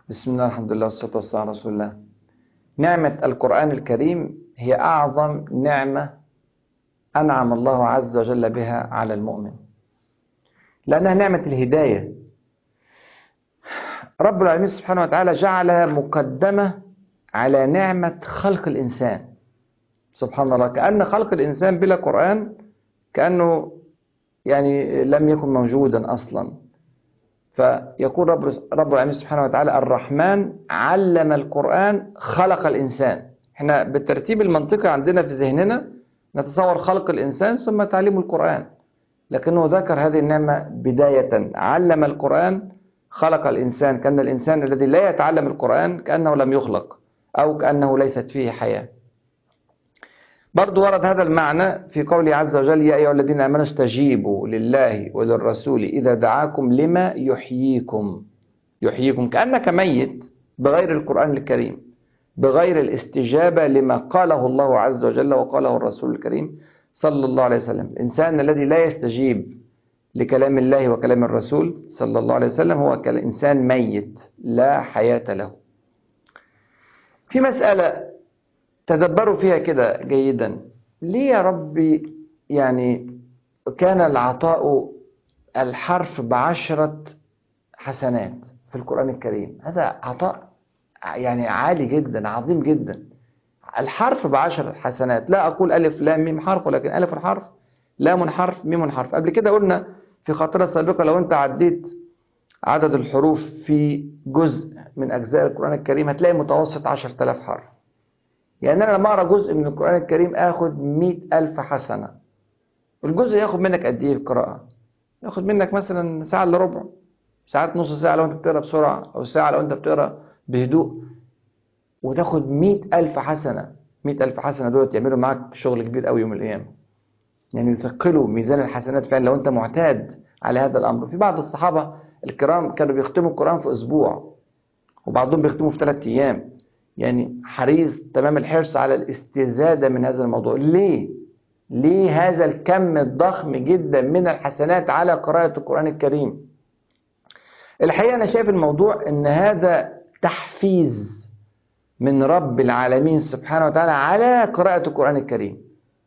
بسم الله، الحمد لله، والصلاة والسلام على رسول الله. نعمة القرآن الكريم هي أعظم نعمة أنعم الله عز وجل بها على المؤمن، لأنها نعمة الهداية. رب العالمين سبحانه وتعالى جعلها مقدمة على نعمة خلق الإنسان. سبحان الله، كأن خلق الإنسان بلا قرآن كأنه لم يكن موجودا أصلا. فيقول رب العالمين سبحانه وتعالى: الرحمن علم القرآن خلق الإنسان. احنا بالترتيب المنطقي عندنا في ذهننا نتصور خلق الإنسان ثم تعليم القرآن، لكنه ذكر هذه النعمة بداية: علم القرآن خلق الإنسان، كأن الإنسان الذي لا يتعلم القرآن كأنه لم يخلق أو كأنه ليست فيه حياة. برضو ورد هذا المعنى في قوله عز وجل: يا أيها الذين آمنوا استجيبوا لله وللرسول إذا دعاكم لما يحييكم. يحييكم كأنك ميت بغير القرآن الكريم، بغير الاستجابة لما قاله الله عز وجل وقاله الرسول الكريم صلى الله عليه وسلم. الإنسان الذي لا يستجيب لكلام الله وكلام الرسول صلى الله عليه وسلم هو كالإنسان ميت لا حياة له. في مسألة تدبروا فيها كده جيدا: ليه يا ربي كان العطاء الحرف ب10 حسنات في القرآن الكريم؟ هذا عطاء عالي جدا، عظيم جدا. الحرف ب10 حسنات، لا أقول ألف لام ميم حرف، ولكن ألف حرف، لام حرف، ميم حرف. قبل كده قلنا في خطرة سابقة: لو أنت عديت عدد الحروف في جزء من أجزاء القرآن الكريم هتلاقي متوسط 10,000 حرف. أنا لما أقرأ جزء من القرآن الكريم آخد 100,000 حسنة. الجزء ياخد منك قد إيه القراءة؟ ياخد منك مثلا ساعة إلا ربع، ساعات نص ساعة لو أنت بتقرأ بسرعة، أو ساعة لو أنت بتقرأ بهدوء، وتاخد 100,000 حسنة. 100,000 حسنة دول يعملوا معك شغل كبير قوي يوم القيامة، يثقلوا ميزان الحسنات فعلا لو أنت معتاد على هذا الأمر. في بعض الصحابة الكرام كانوا بيختموا القرآن في أسبوع، وبعضهم بيختموا في 3 أيام. حريص تمام الحرص على الاستزادة من هذا الموضوع. ليه هذا الكم الضخم جدا من الحسنات على قراءة القرآن الكريم؟ الحقيقة أنا شايف الموضوع إن هذا تحفيز من رب العالمين سبحانه وتعالى على قراءة القرآن الكريم.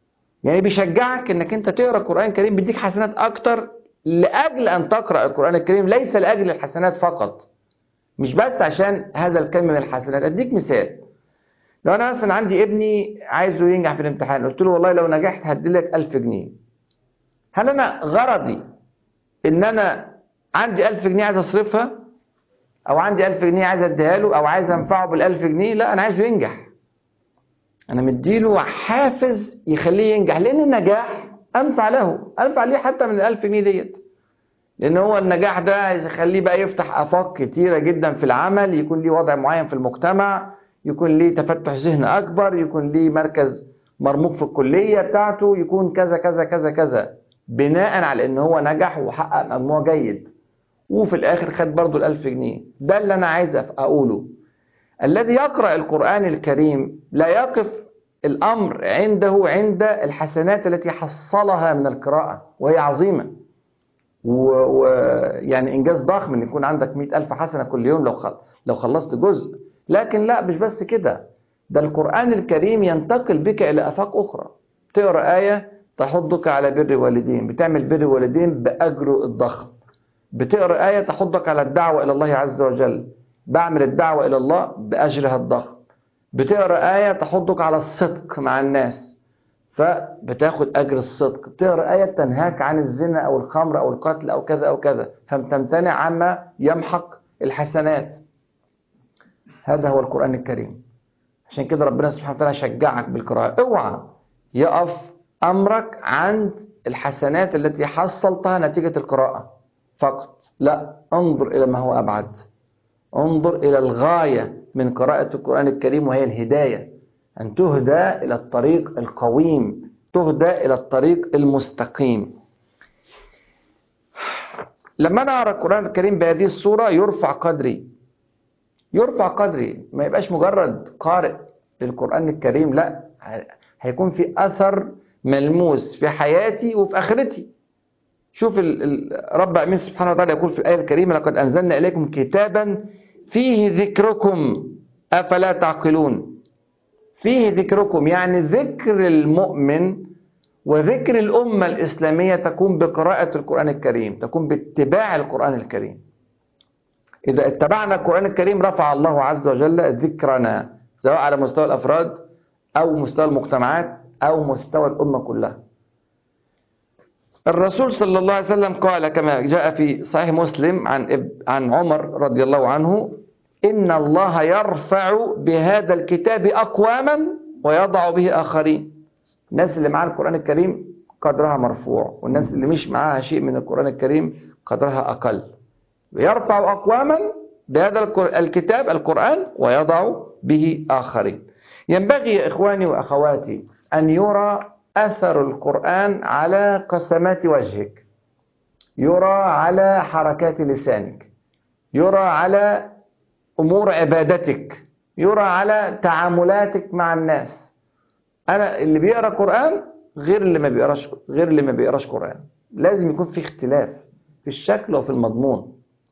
بيشجعك إنك أنت تقرأ القرآن الكريم، بيديك حسنات أكتر لأجل أن تقرأ القرآن الكريم، ليس لأجل الحسنات فقط، مش بس عشان هذا الكم من الحسنات. أديك مثال: لو أنا مثلا عندي ابني عايزه ينجح في الامتحان، قلت له والله لو نجحت هديلك 1000 جنيه. هل أنا غرضي إن أنا عندي 1000 جنيه عايز أصرفها، أو عندي 1000 جنيه عايز أديها له، أو عايز أنفعه بال1000 جنيه؟ لا، أنا عايزه ينجح. أنا مديله حافز يخليه ينجح، لأن النجاح أنفع له، أنفع ليه حتى من ال1000 جنيه ديت. لأن هو النجاح ده يخليه بقى يفتح آفاق كتيرة جدا في العمل، يكون ليه وضع معين في المجتمع، يكون ليه تفتح ذهن أكبر، يكون ليه مركز مرموق في الكلية بتاعته، يكون كذا كذا كذا كذا، بناء على إن هو نجح وحقق مجموع جيد، وفي الآخر خد برضو ال1000 جنيه. ده اللي أنا عايز أقوله. الذي يقرأ القرآن الكريم لا يقف الأمر عند الحسنات التي حصلها من القراءة، وهي عظيمة، إنجاز ضخم إن يكون عندك 100,000 حسنة كل يوم لو خلصت جزء. لكن لا، مش بس كده، ده القرآن الكريم ينتقل بك إلى آفاق أخرى. تقرأ آية تحضك على بر والدين، بتعمل بر والدين بأجره الضخم. بتقرأ آية تحضك على الدعوة إلى الله عز وجل، بعمل الدعوة إلى الله بأجرها الضخم. بتقرأ آية تحضك على الصدق مع الناس، فبتاخد أجر الصدق. بتقرأ آية تنهاك عن الزنا أو الخمر أو القتل أو كذا أو كذا، فبتمتنع عما يمحق الحسنات. هذا هو القرآن الكريم. عشان كده ربنا سبحانه وتعالى شجعك بالقراءة. اوعى يقف أمرك عند الحسنات التي حصلتها نتيجة القراءة فقط، لا، انظر إلى ما هو أبعد. انظر إلى الغاية من قراءة القرآن الكريم، وهي الهداية، أن تهدى إلى الطريق القويم، تهدى إلى الطريق المستقيم. لما أنا أقرأ القرآن الكريم بهذه الصورة يرفع قدري، ما يبقاش مجرد قارئ للقرآن الكريم، لا، هيكون في أثر ملموس في حياتي وفي آخرتي. شوف رب العالمين سبحانه وتعالى يقول في الآية الكريمة: لقد أنزلنا إليكم كتابا فيه ذكركم أفلا تعقلون. فيه ذكركم يعني ذكر المؤمن وذكر الأمة الإسلامية تكون بقراءة القرآن الكريم، تكون باتباع القرآن الكريم. إذا اتبعنا القرآن الكريم رفع الله عز وجل ذكرنا، سواء على مستوى الأفراد أو مستوى المجتمعات أو مستوى الأمة كلها. الرسول صلى الله عليه وسلم قال كما جاء في صحيح مسلم عن عمر رضي الله عنه: إن الله يرفع بهذا الكتاب أقواما ويضع به آخرين. الناس اللي معاها القرآن الكريم قدرها مرفوع، والناس اللي مش معاها شيء من القرآن الكريم قدرها أقل. يرفع أقواما بهذا الكتاب القرآن ويضع به آخرين. ينبغي يا إخواني وأخواتي أن يرى أثر القرآن على قسمات وجهك، يرى على حركات لسانك، يرى على أمور عبادتك، يرى على تعاملاتك مع الناس. أنا اللي بيقرأ قرآن غير اللي ما بيقراش قرآن. لازم يكون في اختلاف في الشكل وفي المضمون.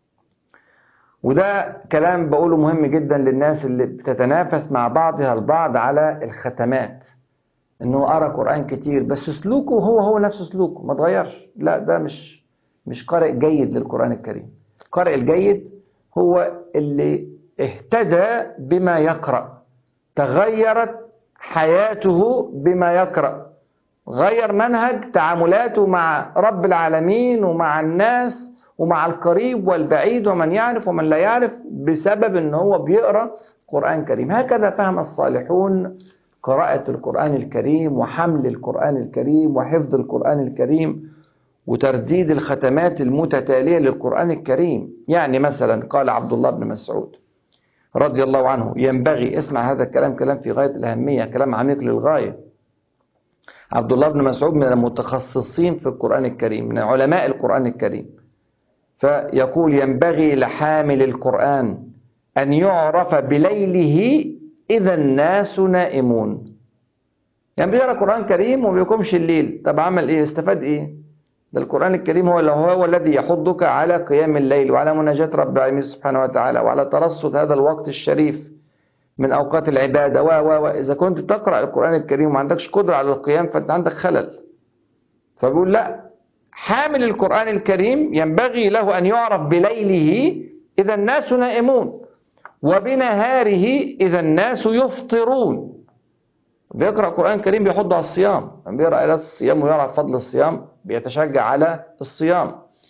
وده كلام بقوله مهم جدا للناس اللي بتتنافس مع بعضها البعض على الختمات، انه قرأ قرآن كتير بس سلوكه هو نفس سلوكه ما اتغيرش. لا، ده مش قارئ جيد للقرآن الكريم. القارئ الجيد هو اللي اهتدى بما يقرأ، تغيرت حياته بما يقرأ، غير منهج تعاملاته مع رب العالمين ومع الناس ومع القريب والبعيد ومن يعرف ومن لا يعرف بسبب ان هو بيقرأ قرآن كريم. هكذا فهم الصالحون قراءة القرآن الكريم وحمل القرآن الكريم وحفظ القرآن الكريم وترديد الختمات المتتالية للقرآن الكريم. يعني مثلا قال عبد الله بن مسعود رضي الله عنه: ينبغي، اسمع هذا الكلام، كلام في غاية الأهمية، كلام عميق للغاية. عبد الله بن مسعود من المتخصصين في القرآن الكريم، من علماء القرآن الكريم، فيقول: ينبغي لحامل القرآن أن يعرف بليله إذا الناس نائمون. يعني بيقرأ قرآن كريم وما بيقومش الليل، طب عمل إيه؟ استفاد إيه؟ ده القرآن الكريم هو الذي يحضك على قيام الليل وعلى مناجاة رب العالمين سبحانه وتعالى وعلى ترصد هذا الوقت الشريف من أوقات العبادة. إذا كنت تقرأ القرآن الكريم وما عندكش قدرة على القيام فأنت عندك خلل. فبيقول لا، حامل القرآن الكريم ينبغي له أن يعرف بليله إذا الناس نائمون وبنهاره إذا الناس يفطرون. بيقرأ القرآن الكريم بيحض على الصيام، بيقرأ آيات الصيام ويعرف فضل الصيام بيتشجع على الصيام.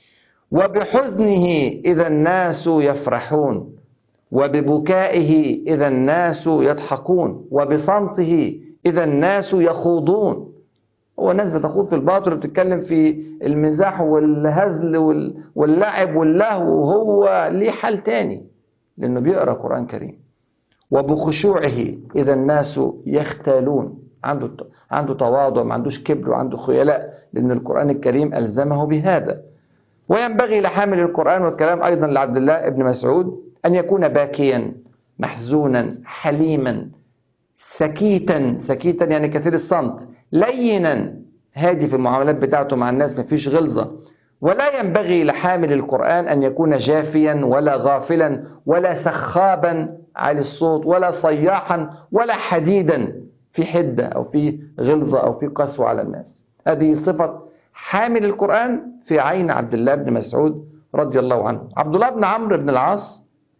وبحزنه إذا الناس يفرحون وببكائه إذا الناس يضحكون وبصمته إذا الناس يخوضون. هو الناس بتخوض في الباطل وبتتكلم في المزاح والهزل واللعب واللهو، وهو ليه حال تاني لأنه بيقرأ قرآن كريم. وبخشوعه إذا الناس يختالون، عنده تواضع، ما عندوش كبر وعنده خيلاء، لأن القرآن الكريم ألزمه بهذا. وينبغي لحامل القرآن، والكلام أيضا لعبد الله بن مسعود، أن يكون باكيا محزونا حليما سكيتا يعني كثير الصمت، لينا هادي في المعاملات بتاعته مع الناس، مفيش غلظة. ولا ينبغي لحامل القرآن أن يكون جافيا ولا غافلا ولا سخابا عالي الصوت ولا صياحا ولا حديدا في حدة أو في غلظة أو في قسوة على الناس. هذه صفة حامل القرآن في عين عبد الله بن مسعود رضي الله عنه. عبد الله بن عمرو بن العاص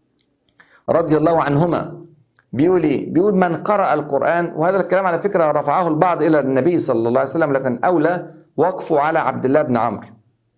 رضي الله عنهما بيقول ايه؟ بيقول: من قرأ القرآن، وهذا الكلام على فكرة رفعه البعض إلى النبي صلى الله عليه وسلم، لكن أولى وقفه على عبد الله بن عمرو.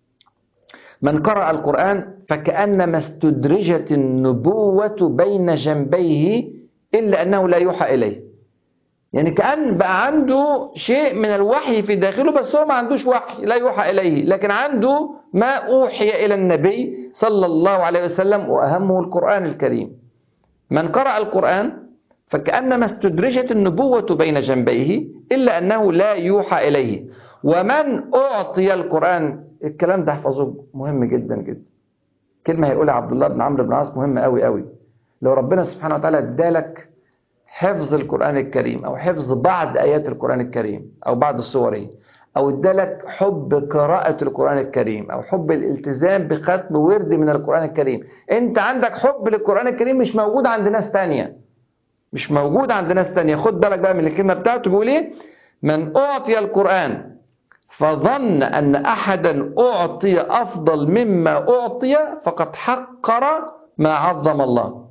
من قرأ القرآن فكأنما استدرجت النبوة بين جنبيه إلا أنه لا يوحى إليه. يعني كأن بقى عنده شيء من الوحي في داخله، بس هو ما عندوش وحي، لا يوحى إليه، لكن عنده ما أوحي إلى النبي صلى الله عليه وسلم، وأهمه القرآن الكريم. من قرأ القرآن فكأنما استدرجت النبوة بين جنبيه إلا أنه لا يوحى إليه. ومن أعطي القرآن، الكلام ده احفظه، مهم جدا جدا. كلمة هيقولها عبد الله بن عمرو بن العاص مهمة قوي قوي. لو ربنا سبحانه وتعالى ادالك حفظ القرآن الكريم أو حفظ بعض آيات القرآن الكريم أو بعض السور، أو ادالك حب قراءة القرآن الكريم أو حب الالتزام بختم ورد من القرآن الكريم. أنت عندك حب للقرآن الكريم مش موجود عند ناس تانية، مش موجود عند ناس تانية. خد بالك بقى من الكلمة بتاعته، بيقول إيه؟ من أعطي القرآن فظن أن أحدا أعطي أفضل مما أعطي فقد حقر ما عظم الله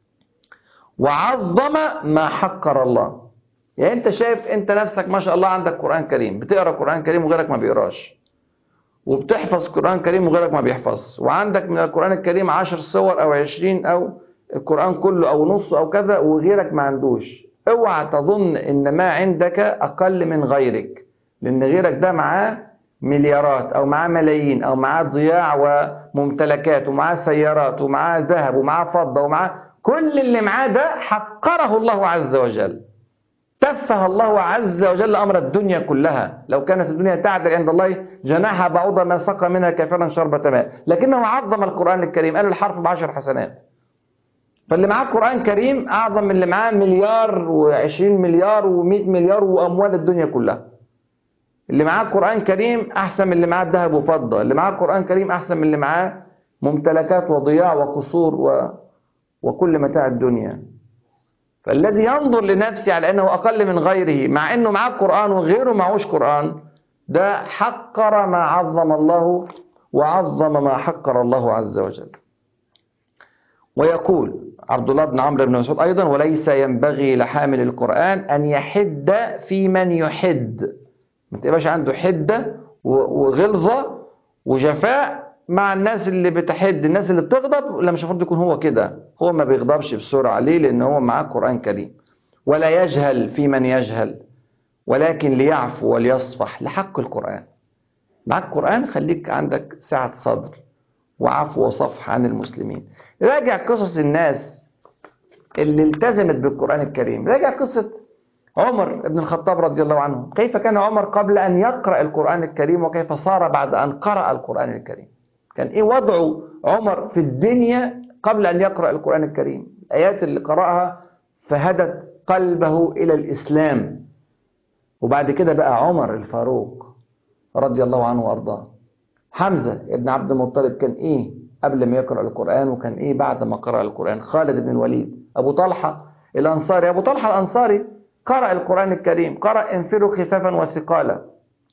وعظم ما حقر الله. يعني أنت شايف أنت نفسك ما شاء الله عندك قرآن كريم، بتقرأ قرآن كريم وغيرك ما بيقراش، وبتحفظ قرآن كريم وغيرك ما بيحفظ، وعندك من القرآن الكريم 10 صور أو 20 أو القرآن كله أو نصه أو كذا، وغيرك ما عندوش. اوعى تظن إن ما عندك أقل من غيرك، لأن غيرك ده معاه مليارات أو معاه ملايين أو معاه ضياع وممتلكات ومعاه سيارات ومعاه ذهب ومعاه فضة ومعاه كل اللي معاه ده حقره الله عز وجل. تفه الله عز وجل أمر الدنيا كلها. لو كانت الدنيا تعدل عند الله جناح بعوضة ما سقى منها كافرا شربة ماء، لكنه عظم القرآن الكريم، قال الحرف ب10 حسنات. فاللي معاه قرآن كريم أعظم من اللي معاه مليار و20 مليار و100 مليار وأموال الدنيا كلها. اللي معاه قرآن كريم أحسن من اللي معاه ذهب وفضة، اللي معاه قرآن كريم أحسن من اللي معاه ممتلكات وضياع وقصور وكل متاع الدنيا. فالذي ينظر لنفسه على أنه أقل من غيره مع أنه معاه قرآن وغيره معهوش قرآن، ده حقر ما عظم الله وعظم ما حقر الله عز وجل. ويقول عبد الله بن عمرو بن مسعود أيضا: وليس ينبغي لحامل القرآن أن يحد في من يحد. ما تبقاش عنده حدة وغلظة وجفاء مع الناس اللي بتحد، الناس اللي بتغضب. لا، مش المفروض يكون هو كده. هو ما بيغضبش بسرعة. ليه؟ لأن هو معاه قرآن كريم. ولا يجهل في من يجهل، ولكن ليعفو وليصفح لحق القرآن. معاك قرآن، خليك عندك سعة صدر وعفو وصفح عن المسلمين. راجع قصص الناس اللي التزمت بالقرآن الكريم. راجع قصة عمر بن الخطاب رضي الله عنه. كيف كان عمر قبل أن يقرأ القرآن الكريم وكيف صار بعد أن قرأ القرآن الكريم. كان إيه وضعه عمر في الدنيا قبل أن يقرأ القرآن الكريم. الآيات اللي قرأها فهدت قلبه إلى الإسلام. وبعد كده بقى عمر الفاروق رضي الله عنه وأرضاه. حمزة ابن عبد المطلب كان إيه قبل ما يقرأ القرآن وكان إيه بعد ما قرأ القرآن. خالد بن الوليد. أبو طلحة الأنصاري. أبو طلحة الأنصاري قرأ القرآن الكريم، قرأ انفروا خفافا وثقالا،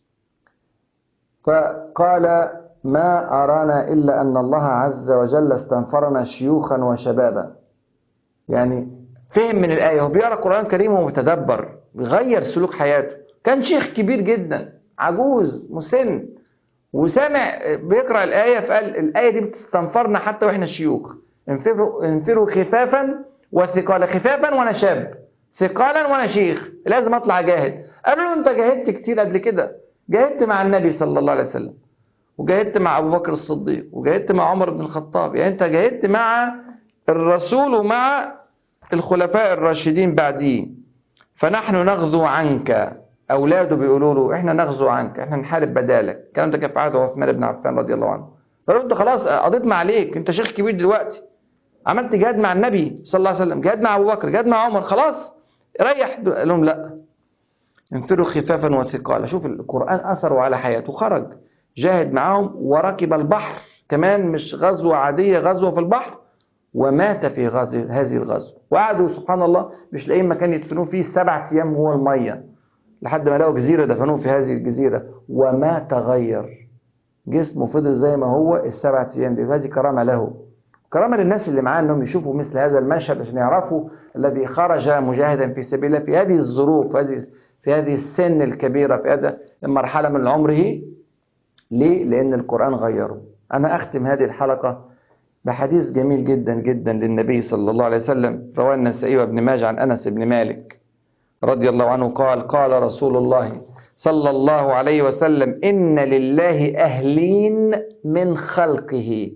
فقال: ما أرانا إلا أن الله عز وجل استنفرنا شيوخا وشبابا. يعني فهم من الآية، هو بيقرأ القرآن الكريم ومتدبر، بيغير سلوك حياته. كان شيخ كبير جدا، عجوز مسن، وسامع بيقرأ الآية، فقال الآية دي بتستنفرنا حتى وإحنا شيوخ. انفروا خفافا وثقالا. خفافا وأنا شاب، ثقالا وأنا شيخ، لازم أطلع جاهد. قالوا له: أنت جاهدت كتير قبل كده، جاهدت مع النبي صلى الله عليه وسلم، وجاهدت مع أبو بكر الصديق، وجاهدت مع عمر بن الخطاب. يعني أنت جاهدت مع الرسول ومع الخلفاء الراشدين بعديه. فنحن نغزو عنك. أولاده بيقولوا له: إحنا نغزو عنك، إحنا نحارب بدالك. الكلام ده كان في عهد عثمان بن عفان رضي الله عنه. قالوا: أنت خلاص قضيت ما عليك، أنت شيخ كبير دلوقتي، عملت جهاد مع النبي صلى الله عليه وسلم، جهاد مع أبو بكر، جهاد مع عمر، خلاص ريح. قال لهم: لا، انفروا خفافا وثقالا. شوف القرآن أثره على حياته. خرج جاهد معهم وركب البحر كمان، مش غزوة عادية، غزوة في البحر، ومات في هذه الغزوة. وقعدوا سبحان الله مش لاقيين مكان يدفنوه فيه 7 أيام هو المية، لحد ما لقوا جزيرة دفنوه في هذه الجزيرة. وما تغير، جسمه فضل زي ما هو 7 أيام دي. هذه كرامة له، كرامة للناس اللي معاه انهم يشوفوا مثل هذا المشهد عشان يعرفوا الذي خرج مجاهدا في سبيل الله في هذه الظروف، في هذه السن الكبيرة، في هذا المرحلة من عمره. ليه؟ لأن القرآن غيره. أنا أختم هذه الحلقة بحديث جميل جدا جدا للنبي صلى الله عليه وسلم، رواه النسائي وابن ماجه عن أنس بن مالك رضي الله عنه قال: قال رسول الله صلى الله عليه وسلم: إن لله أهلين من خلقه.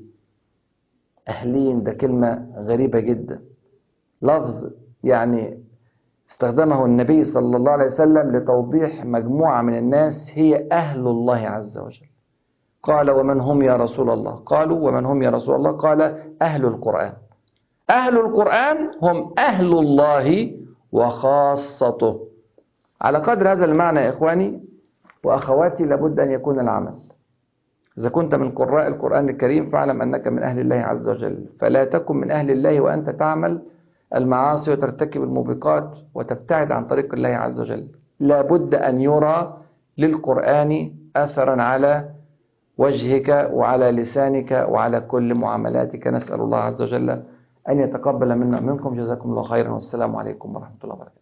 أهلين ده كلمة غريبة جدا، لفظ يعني استخدمه النبي صلى الله عليه وسلم لتوضيح مجموعة من الناس هي أهل الله عز وجل. قال: ومن هم يا رسول الله؟ قالوا: ومن هم يا رسول الله؟ قال: أهل القرآن. أهل القرآن هم أهل الله وخاصته. على قدر هذا المعنى يا إخواني وأخواتي لابد أن يكون العمل. إذا كنت من قراء القرآن الكريم فاعلم أنك من أهل الله عز وجل، فلا تكن من أهل الله وأنت تعمل المعاصي وترتكب الموبقات وتبتعد عن طريق الله عز وجل. لابد أن يرى للقرآن أثرا على وجهك وعلى لسانك وعلى كل معاملاتك. نسأل الله عز وجل أن يتقبل منا منكم. جزاكم الله خيرا، والسلام عليكم ورحمة الله وبركاته.